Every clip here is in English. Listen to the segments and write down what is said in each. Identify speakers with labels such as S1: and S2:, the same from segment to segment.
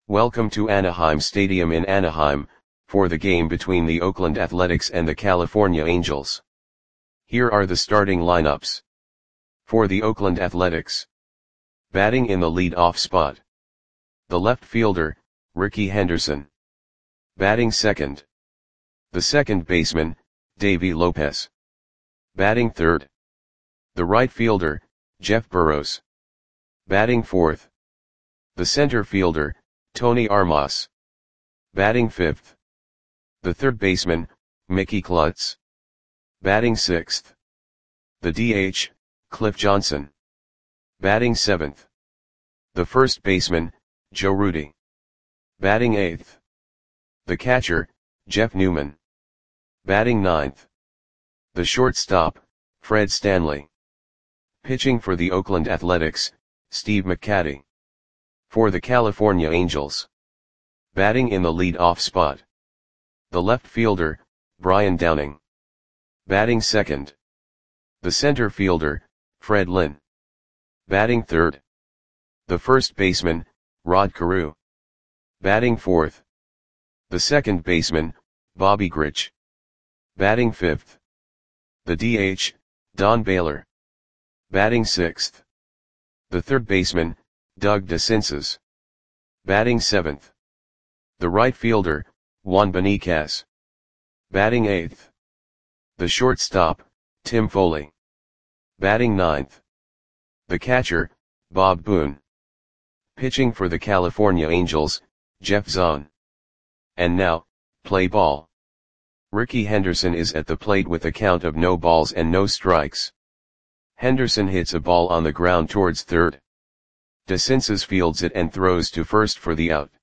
S1: Welcome to Anaheim Stadium in Anaheim, for the game between the Oakland Athletics and the California Angels. Here are the starting lineups. For the Oakland Athletics. Batting in the lead-off spot. The left fielder, Rickey Henderson. Batting second. The second baseman, Davey Lopez. Batting third. The right fielder, Jeff Burroughs. Batting fourth. The center fielder, Tony Armas. Batting fifth. The third baseman, Mickey Klutz. Batting sixth. The DH, Cliff Johnson. Batting seventh. The first baseman, Joe Rudi. Batting eighth. The catcher, Jeff Newman. Batting ninth. The shortstop, Fred Stanley. Pitching for the Oakland Athletics, Steve McCatty. For the California Angels. Batting in the lead-off spot. The left fielder, Brian Downing. Batting second. The center fielder, Fred Lynn. Batting third. The first baseman, Rod Carew. Batting fourth. The second baseman, Bobby Grich. Batting fifth. The DH, Don Baylor. Batting sixth. The third baseman, Doug DeCinces. Batting seventh. The right fielder, Juan Beniquez. Batting eighth. The shortstop, Tim Foley. Batting ninth. The catcher, Bob Boone. Pitching for the California Angels, Jeff Zahn. And now, play ball. Rickey Henderson is at the plate with a count of no balls and no strikes. Henderson hits a ball on the ground towards third. DeCinces fields it and throws to first for the out.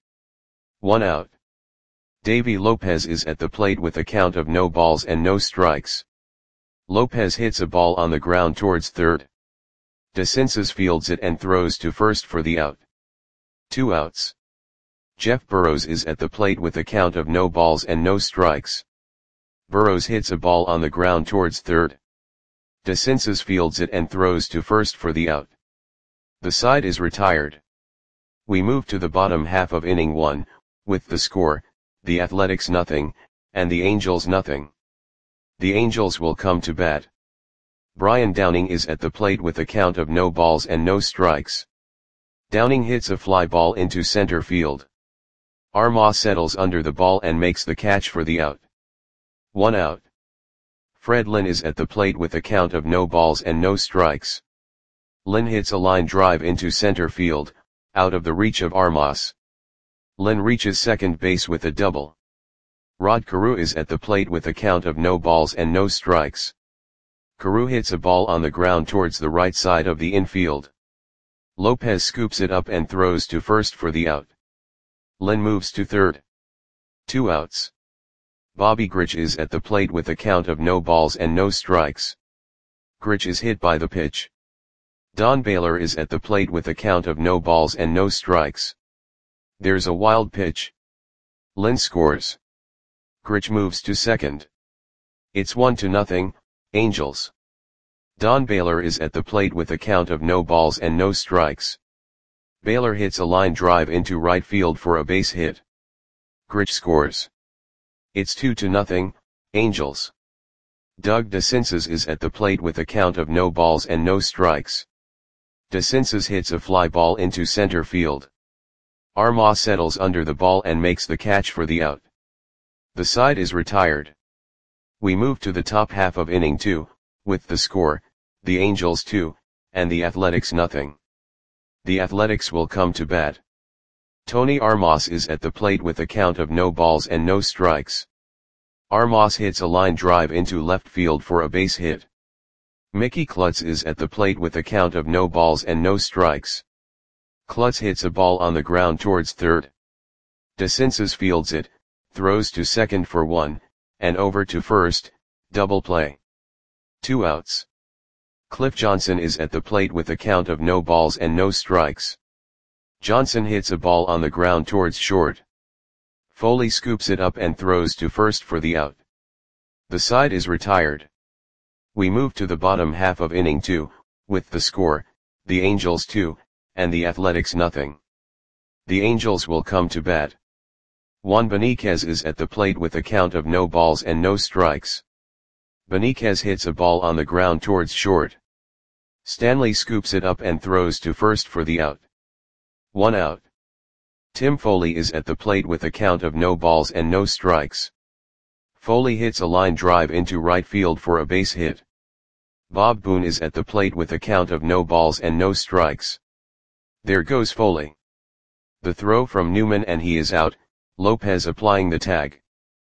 S1: 1 out. Davey Lopez is at the plate with a count of no balls and no strikes. Lopez hits a ball on the ground towards third. DeCinces fields it and throws to first for the out. 2 outs. Jeff Burroughs is at the plate with a count of no balls and no strikes. Burroughs hits a ball on the ground towards third. DeCinces fields it and throws to first for the out. The side is retired. We move to the bottom half of inning 1, with the score, the Athletics nothing, and the Angels nothing. The Angels will come to bat. Brian Downing is at the plate with a count of no balls and no strikes. Downing hits a fly ball into center field. Armas settles under the ball and makes the catch for the out. 1 out. Fred Lynn is at the plate with a count of no balls and no strikes. Lynn hits a line drive into center field, out of the reach of Armas. Lynn reaches second base with a double. Rod Carew is at the plate with a count of no balls and no strikes. Carew hits a ball on the ground towards the right side of the infield. Lopez scoops it up and throws to first for the out. Lynn moves to third. 2 outs. Bobby Grich is at the plate with a count of no balls and no strikes. Grich is hit by the pitch. Don Baylor is at the plate with a count of no balls and no strikes. There's a wild pitch. Lynn scores. Grich moves to second. It's 1-0, Angels. Don Baylor is at the plate with a count of no balls and no strikes. Baylor hits a line drive into right field for a base hit. Grich scores. It's 2-0, Angels. Doug DeCinces is at the plate with a count of no balls and no strikes. DeCinces hits a fly ball into center field. Armas settles under the ball and makes the catch for the out. The side is retired. We move to the top half of inning 2, with the score, the Angels 2, and the Athletics nothing. The Athletics will come to bat. Tony Armas is at the plate with a count of no balls and no strikes. Armas hits a line drive into left field for a base hit. Mickey Klutz is at the plate with a count of no balls and no strikes. Klutz hits a ball on the ground towards third. DeCinces fields it, throws to second for 1, and over to first, double play. 2 outs. Cliff Johnson is at the plate with a count of no balls and no strikes. Johnson hits a ball on the ground towards short. Foley scoops it up and throws to first for the out. The side is retired. We move to the bottom half of inning 2, with the score, the Angels 2, and the Athletics nothing. The Angels will come to bat. Juan Beniquez is at the plate with a count of no balls and no strikes. Beniquez hits a ball on the ground towards short. Stanley scoops it up and throws to first for the out. 1 out. Tim Foley is at the plate with a count of no balls and no strikes. Foley hits a line drive into right field for a base hit. Bob Boone is at the plate with a count of no balls and no strikes. There goes Foley. The throw from Newman and he is out, Lopez applying the tag.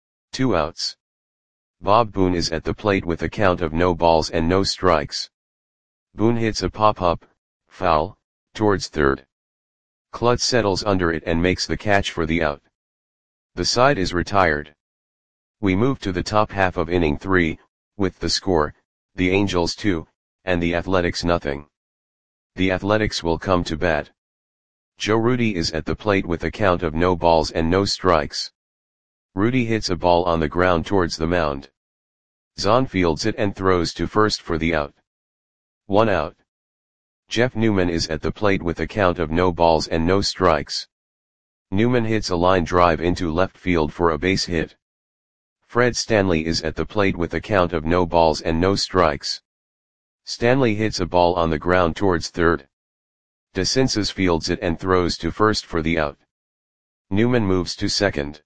S1: 2 outs. Bob Boone is at the plate with a count of no balls and no strikes. Boone hits a pop-up, foul, towards third. Klutz settles under it and makes the catch for the out. The side is retired. We move to the top half of inning 3, with the score, the Angels 2, and the Athletics nothing. The Athletics will come to bat. Joe Rudi is at the plate with a count of no balls and no strikes. Rudi hits a ball on the ground towards the mound. Zahn fields it and throws to first for the out. 1 out. Jeff Newman is at the plate with a count of no balls and no strikes. Newman hits a line drive into left field for a base hit. Fred Stanley is at the plate with a count of no balls and no strikes. Stanley hits a ball on the ground towards third. DeCinces fields it and throws to first for the out. Newman moves to second.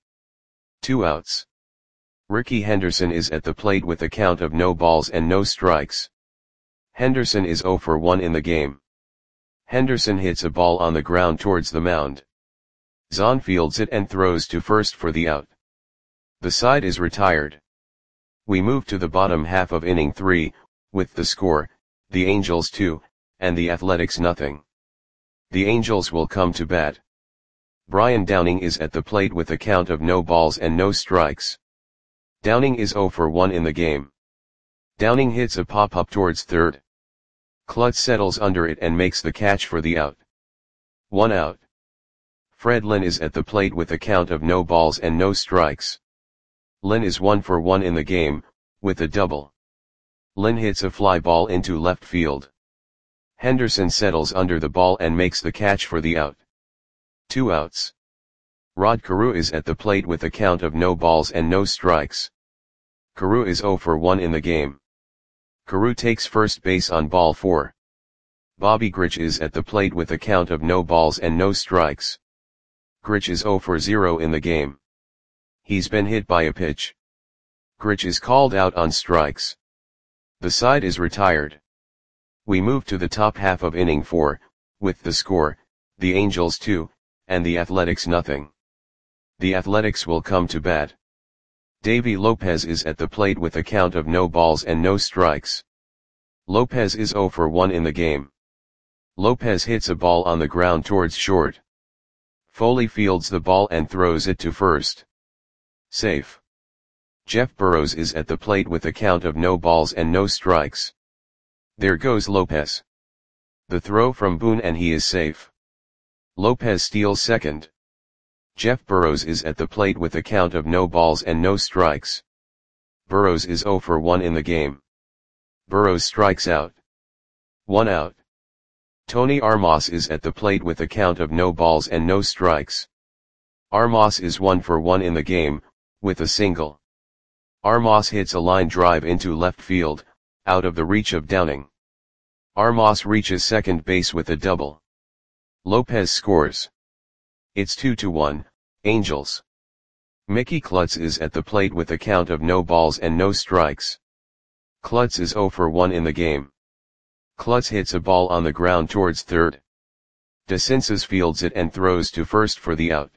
S1: 2 outs. Rickey Henderson is at the plate with a count of no balls and no strikes. Henderson is 0 for 1 in the game. Henderson hits a ball on the ground towards the mound. Zahn fields it and throws to first for the out. The side is retired. We move to the bottom half of inning 3, with the score, the Angels 2, and the Athletics nothing. The Angels will come to bat. Brian Downing is at the plate with a count of no balls and no strikes. Downing is 0 for 1 in the game. Downing hits a pop-up towards third. Klutz settles under it and makes the catch for the out. 1 out. Fred Lynn is at the plate with a count of no balls and no strikes. Lynn is 1 for 1 in the game, with a double. Lynn hits a fly ball into left field. Henderson settles under the ball and makes the catch for the out. 2 outs. Rod Carew is at the plate with a count of no balls and no strikes. Carew is 0 for 1 in the game. Carew takes first base on ball 4. Bobby Grich is at the plate with a count of no balls and no strikes. Grich is 0 for 0 in the game. He's been hit by a pitch. Grich is called out on strikes. The side is retired. We move to the top half of inning 4, with the score, the Angels 2, and the Athletics nothing. The Athletics will come to bat. Davy Lopez is at the plate with a count of no balls and no strikes. Lopez is 0 for 1 in the game. Lopez hits a ball on the ground towards short. Foley fields the ball and throws it to first. Safe. Jeff Burrows is at the plate with a count of no balls and no strikes. There goes Lopez. The throw from Boone and he is safe. Lopez steals second. Jeff Burrows is at the plate with a count of no balls and no strikes. Burrows is 0 for 1 in the game. Burrows strikes out. 1 out. Tony Armas is at the plate with a count of no balls and no strikes. Armas is 1 for 1 in the game, with a single. Armas hits a line drive into left field, out of the reach of Downing. Armas reaches second base with a double. Lopez scores. It's 2-1, Angels. Mickey Klutz is at the plate with a count of no balls and no strikes. Klutz is 0 for 1 in the game. Klutz hits a ball on the ground towards third. DeCinces fields it and throws to first for the out.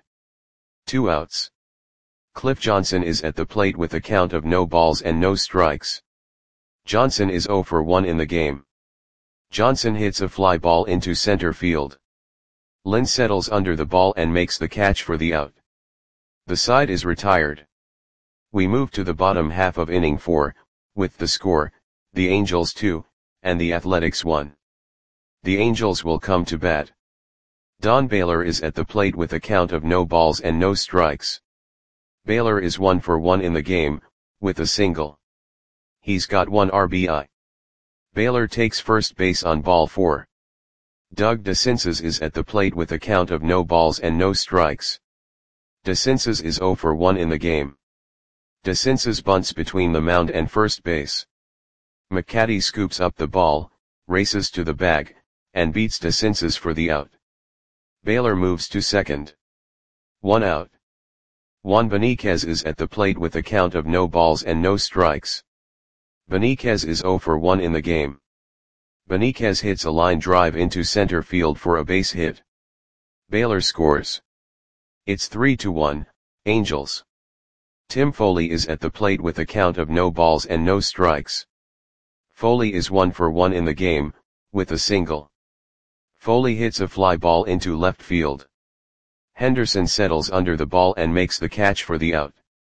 S1: 2 outs. Cliff Johnson is at the plate with a count of no balls and no strikes. Johnson is 0 for 1 in the game. Johnson hits a fly ball into center field. Lynn settles under the ball and makes the catch for the out. The side is retired. We move to the bottom half of inning 4, with the score, the Angels 2, and the Athletics 1. The Angels will come to bat. Don Baylor is at the plate with a count of no balls and no strikes. Baylor is 1 for 1 in the game, with a single. He's got 1 RBI. Baylor takes first base on ball 4. Doug DeCinces is at the plate with a count of no balls and no strikes. DeCinces is 0 for 1 in the game. DeCinces bunts between the mound and first base. McCaddy scoops up the ball, races to the bag, and beats DeCinces for the out. Baylor moves to second. 1 out. Juan Beniquez is at the plate with a count of no balls and no strikes. Beniquez is 0 for 1 in the game. Beniquez hits a line drive into center field for a base hit. Baylor scores. It's 3-1, Angels. Tim Foley is at the plate with a count of no balls and no strikes. Foley is 1 for 1 in the game, with a single. Foley hits a fly ball into left field. Henderson settles under the ball and makes the catch for the out.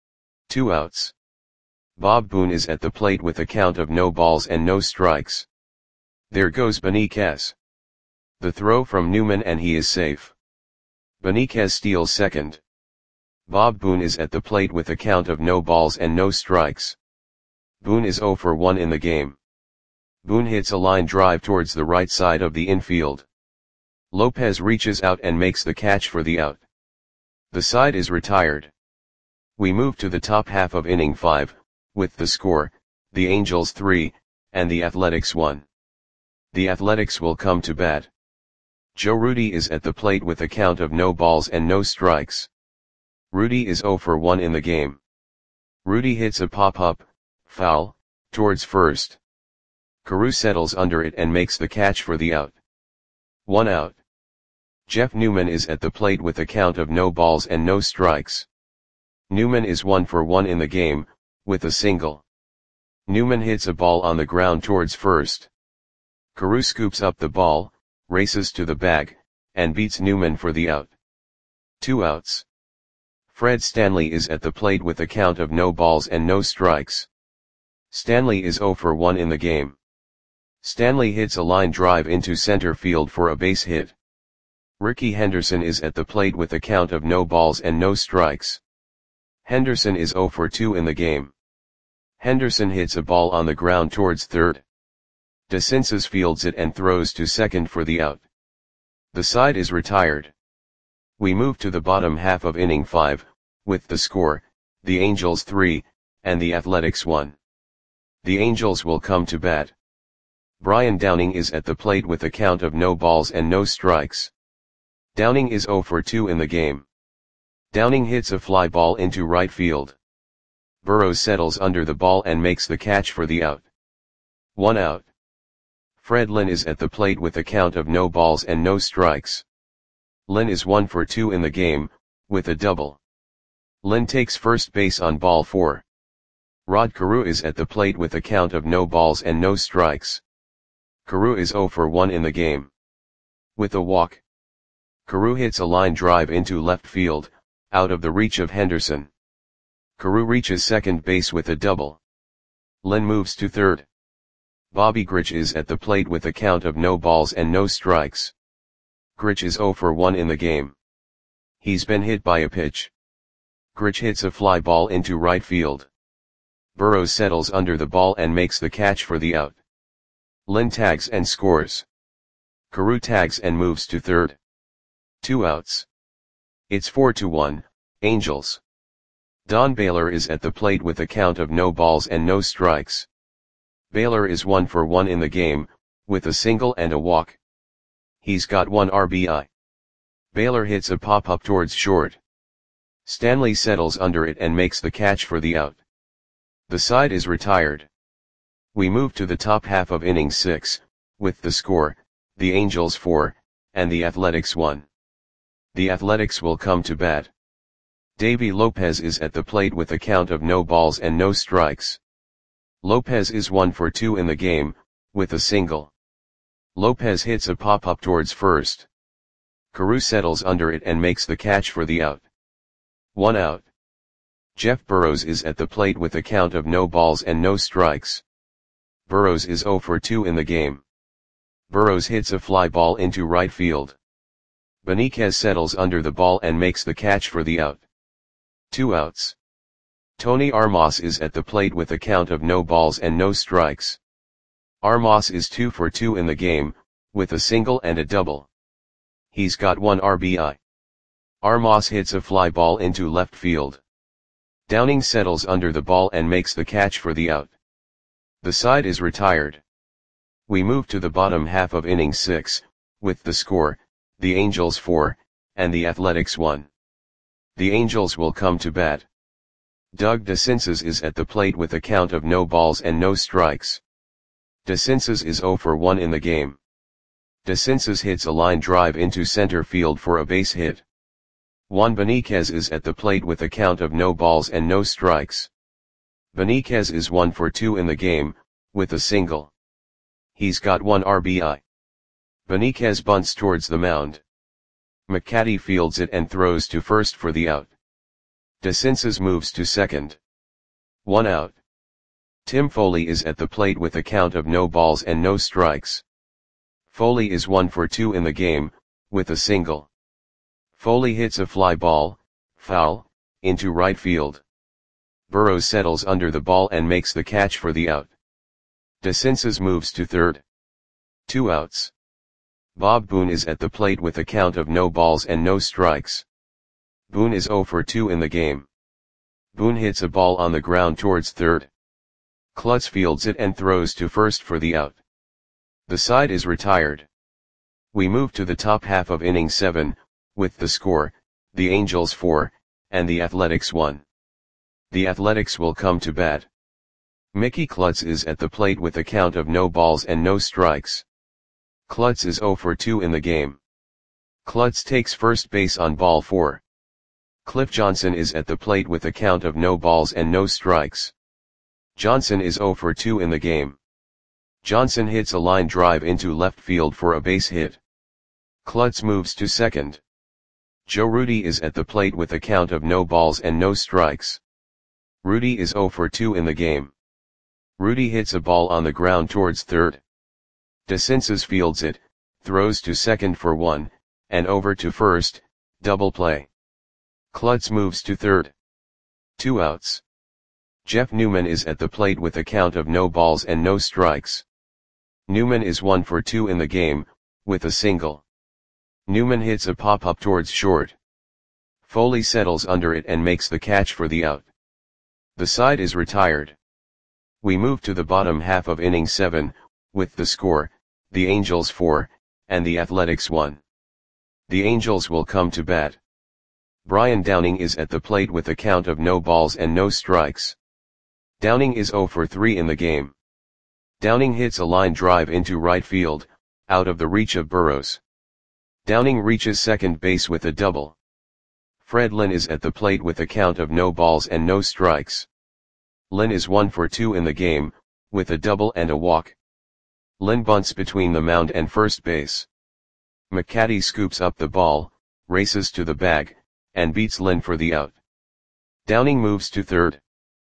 S1: 2 outs. Bob Boone is at the plate with a count of no balls and no strikes. There goes Beniquez. The throw from Newman and he is safe. Beniquez steals second. Bob Boone is at the plate with a count of no balls and no strikes. Boone is 0 for 1 in the game. Boone hits a line drive towards the right side of the infield. Lopez reaches out and makes the catch for the out. The side is retired. We move to the top half of inning 5, with the score, the Angels 3, and the Athletics 1. The Athletics will come to bat. Joe Rudi is at the plate with a count of no balls and no strikes. Rudi is 0 for 1 in the game. Rudi hits a pop-up, foul, towards first. Carew settles under it and makes the catch for the out. 1 out. Jeff Newman is at the plate with a count of no balls and no strikes. Newman is 1 for 1 in the game, with a single. Newman hits a ball on the ground towards first. Carew scoops up the ball, races to the bag, and beats Newman for the out. 2 outs. Fred Stanley is at the plate with a count of no balls and no strikes. Stanley is 0 for 1 in the game. Stanley hits a line drive into center field for a base hit. Ricky Henderson is at the plate with a count of no balls and no strikes. Henderson is 0 for 2 in the game. Henderson hits a ball on the ground towards third. DeCinces fields it and throws to second for the out. The side is retired. We move to the bottom half of inning 5, with the score, the Angels 3, and the Athletics 1. The Angels will come to bat. Brian Downing is at the plate with a count of no balls and no strikes. Downing is 0 for 2 in the game. Downing hits a fly ball into right field. Burrows settles under the ball and makes the catch for the out. 1 out. Fred Lynn is at the plate with a count of no balls and no strikes. Lynn is 1 for 2 in the game, with a double. Lynn takes first base on ball 4. Rod Carew is at the plate with a count of no balls and no strikes. Carew is 0 for 1 in the game. With a walk. Carew hits a line drive into left field, out of the reach of Henderson. Carew reaches second base with a double. Lynn moves to third. Bobby Grich is at the plate with a count of no balls and no strikes. Grich is 0 for 1 in the game. He's been hit by a pitch. Grich hits a fly ball into right field. Burrows settles under the ball and makes the catch for the out. Lynn tags and scores. Carew tags and moves to third. 2 outs. It's 4-1, Angels. Don Baylor is at the plate with a count of no balls and no strikes. Baylor is 1 for 1 in the game, with a single and a walk. He's got 1 RBI. Baylor hits a pop-up towards short. Stanley settles under it and makes the catch for the out. The side is retired. We move to the top half of inning 6, with the score, the Angels 4, and the Athletics 1. The Athletics will come to bat. Davy Lopez is at the plate with a count of no balls and no strikes. Lopez is 1 for 2 in the game, with a single. Lopez hits a pop-up towards first. Carew settles under it and makes the catch for the out. 1 out. Jeff Burrows is at the plate with a count of no balls and no strikes. Burrows is 0 for 2 in the game. Burrows hits a fly ball into right field. Beniquez settles under the ball and makes the catch for the out. 2 outs. Tony Armas is at the plate with a count of no balls and no strikes. Armas is 2 for 2 in the game, with a single and a double. He's got 1 RBI. Armas hits a fly ball into left field. Downing settles under the ball and makes the catch for the out. The side is retired. We move to the bottom half of inning 6, with the score, the Angels 4, and the Athletics 1. The Angels will come to bat. Doug DeCinces is at the plate with a count of no balls and no strikes. DeCinces is 0 for 1 in the game. DeCinces hits a line drive into center field for a base hit. Juan Beniquez is at the plate with a count of no balls and no strikes. Beniquez is 1 for 2 in the game, with a single. He's got 1 RBI. Beniquez bunts towards the mound. McCatty fields it and throws to first for the out. DeCinces moves to second. 1 out. Tim Foley is at the plate with a count of no balls and no strikes. Foley is 1 for 2 in the game, with a single. Foley hits a fly ball, foul, into right field. Burrows settles under the ball and makes the catch for the out. DeCinces moves to third. 2 outs. Bob Boone is at the plate with a count of no balls and no strikes. Boone is 0 for 2 in the game. Boone hits a ball on the ground towards third. Klutz fields it and throws to first for the out. The side is retired. We move to the top half of inning 7, with the score, the Angels 4, and the Athletics 1. The Athletics will come to bat. Mickey Klutz is at the plate with a count of no balls and no strikes. Klutz is 0 for 2 in the game. Klutz takes first base on ball 4. Cliff Johnson is at the plate with a count of no balls and no strikes. Johnson is 0 for 2 in the game. Johnson hits a line drive into left field for a base hit. Klutz moves to second. Joe Rudi is at the plate with a count of no balls and no strikes. Rudi is 0 for 2 in the game. Rudi hits a ball on the ground towards third. DeCinces fields it, throws to second for 1, and over to first, double play. Klutz moves to third. 2 outs. Jeff Newman is at the plate with a count of no balls and no strikes. Newman is 1 for 2 in the game, with a single. Newman hits a pop-up towards short. Foley settles under it and makes the catch for the out. The side is retired. We move to the bottom half of inning 7, with the score, the Angels 4, and the Athletics 1. The Angels will come to bat. Brian Downing is at the plate with a count of no balls and no strikes. Downing is 0 for 3 in the game. Downing hits a line drive into right field, out of the reach of Burrows. Downing reaches second base with a double. Fred Lynn is at the plate with a count of no balls and no strikes. Lynn is 1 for 2 in the game, with a double and a walk. Lynn bunts between the mound and first base. McCatty scoops up the ball, races to the bag, and beats Lynn for the out. Downing moves to third.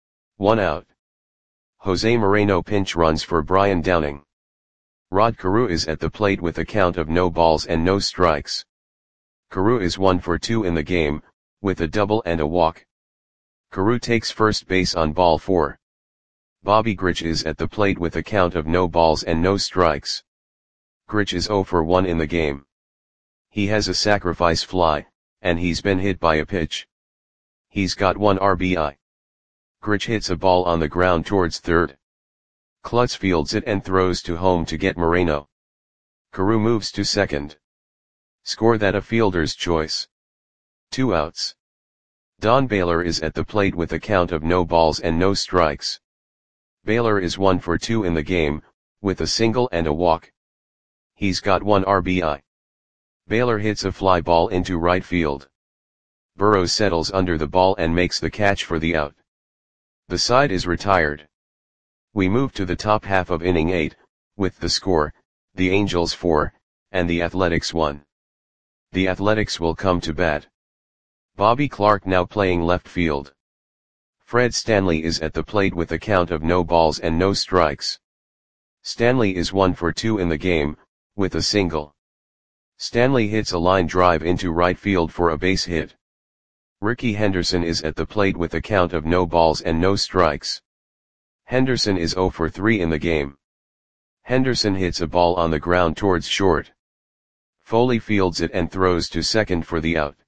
S1: 1 out. Jose Moreno pinch runs for Brian Downing. Rod Carew is at the plate with a count of no balls and no strikes. Carew is 1 for 2 in the game, with a double and a walk. Carew takes first base on ball 4. Bobby Grich is at the plate with a count of no balls and no strikes. Grich is 0 for 1 in the game. He has a sacrifice fly, and he's been hit by a pitch. He's got 1 RBI. Grich hits a ball on the ground towards third. Klutz fields it and throws to home to get Moreno. Carew moves to second. Score that a fielder's choice. 2 outs. Don Baylor is at the plate with a count of no balls and no strikes. Baylor is 1 for 2 in the game, with a single and a walk. He's got 1 RBI. Baylor hits a fly ball into right field. Burrows settles under the ball and makes the catch for the out. The side is retired. We move to the top half of inning 8, with the score, the Angels 4, and the Athletics 1. The Athletics will come to bat. Bobby Clark now playing left field. Fred Stanley is at the plate with a count of no balls and no strikes. Stanley is 1 for 2 in the game, with a single. Stanley hits a line drive into right field for a base hit. Ricky Henderson is at the plate with a count of no balls and no strikes. Henderson is 0 for 3 in the game. Henderson hits a ball on the ground towards short. Foley fields it and throws to second for the out.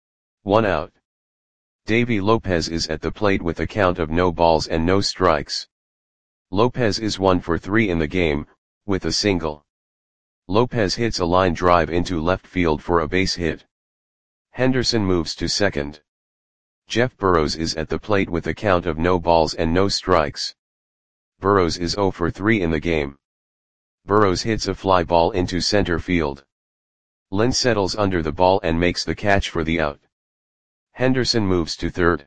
S1: 1 out. Davy Lopez is at the plate with a count of no balls and no strikes. Lopez is 1 for 3 in the game, with a single. Lopez hits a line drive into left field for a base hit. Henderson moves to second. Jeff Burrows is at the plate with a count of no balls and no strikes. Burrows is 0 for 3 in the game. Burrows hits a fly ball into center field. Lynn settles under the ball and makes the catch for the out. Henderson moves to third.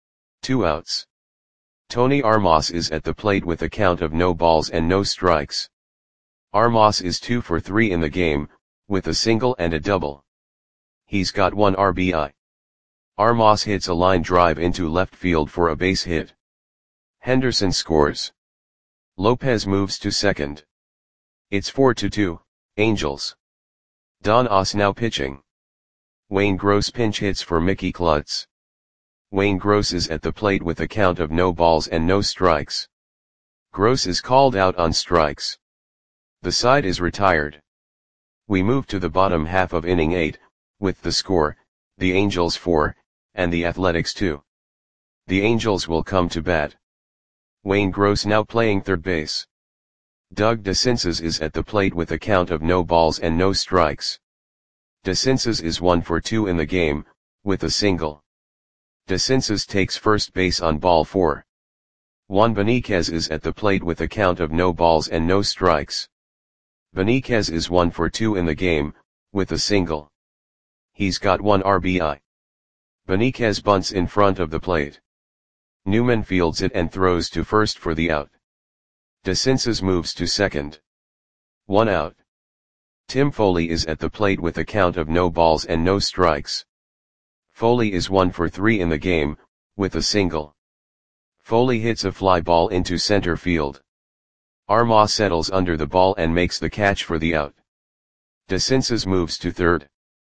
S1: 2 outs. Tony Armas is at the plate with a count of no balls and no strikes. Armas is 2 for 3 in the game, with a single and a double. He's got 1 RBI. Armas hits a line drive into left field for a base hit. Henderson scores. Lopez moves to second. It's 4-2, Angels. Don Oss now pitching. Wayne Gross pinch hits for Mickey Klutz. Wayne Gross is at the plate with a count of no balls and no strikes. Gross is called out on strikes. The side is retired. We move to the bottom half of inning 8, with the score, the Angels 4, and the Athletics 2. The Angels will come to bat. Wayne Gross now playing third base. Doug DeCinces is at the plate with a count of no balls and no strikes. DeCinces is 1 for 2 in the game, with a single. DeCinces takes first base on ball 4. Juan Beniquez is at the plate with a count of no balls and no strikes. Beniquez is 1 for 2 in the game, with a single. He's got 1 RBI. Beniquez bunts in front of the plate. Newman fields it and throws to first for the out. DeCinces moves to second. 1 out. Tim Foley is at the plate with a count of no balls and no strikes. Foley is 1 for 3 in the game, with a single. Foley hits a fly ball into center field. Armas settles under the ball and makes the catch for the out. DeCinces moves to third.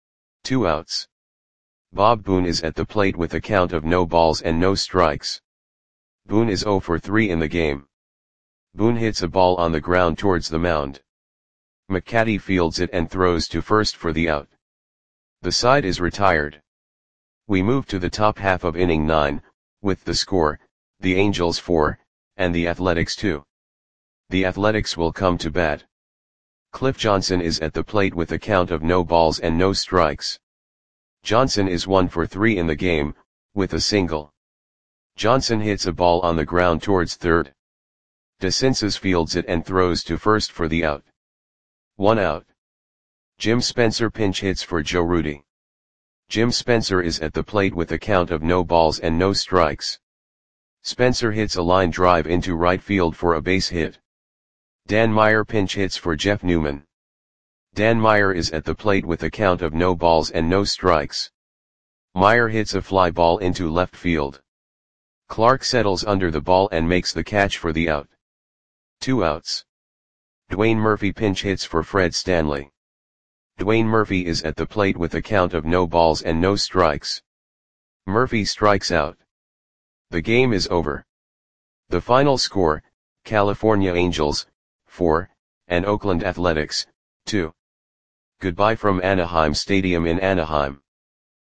S1: 2 outs. Bob Boone is at the plate with a count of no balls and no strikes. Boone is 0 for 3 in the game. Boone hits a ball on the ground towards the mound. McCaddy fields it and throws to first for the out. The side is retired. We move to the top half of inning 9, with the score, the Angels 4, and the Athletics 2. The Athletics will come to bat. Cliff Johnson is at the plate with a count of no balls and no strikes. Johnson is 1 for 3 in the game, with a single. Johnson hits a ball on the ground towards third. DeCinces fields it and throws to first for the out. 1 out. Jim Spencer pinch hits for Joe Rudi. Jim Spencer is at the plate with a count of no balls and no strikes. Spencer hits a line drive into right field for a base hit. Dan Meyer pinch hits for Jeff Newman. Dan Meyer is at the plate with a count of no balls and no strikes. Meyer hits a fly ball into left field. Clark settles under the ball and makes the catch for the out. 2 outs. Dwayne Murphy pinch hits for Fred Stanley. Dwayne Murphy is at the plate with a count of no balls and no strikes. Murphy strikes out. The game is over. The final score, California Angels, 4, and Oakland Athletics, 2. Goodbye from Anaheim Stadium in Anaheim.